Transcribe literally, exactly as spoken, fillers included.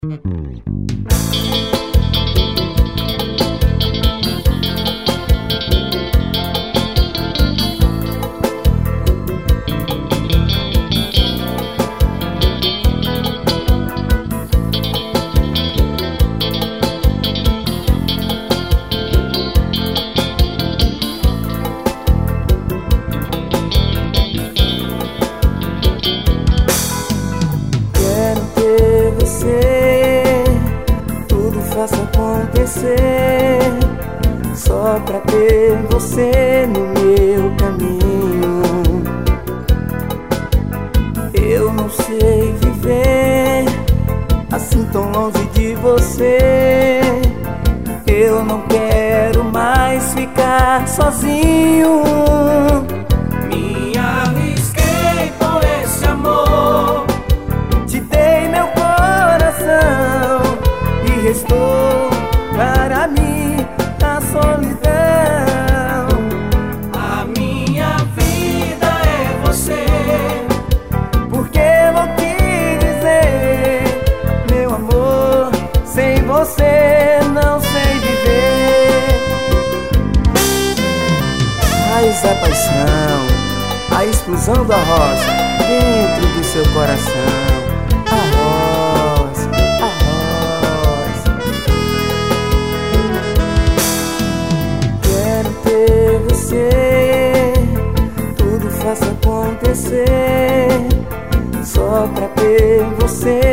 Quero ter você, tudo faço acontecer, só pra ter você no meu caminho. Eu não sei viver assim tão longe de você. Eu não quero mais ficar sozinho. Me arrisquei por esse amor, Te dei meu coração e restou para mim a solidão. a minha vida é você. Porque vou te dizer, meu amor, sem você não sei viver. Raiz da paixão, a explosão da rosa dentro do seu coração. A rosa, a rosa. Quero ter você, tudo faço acontecer, só pra ter você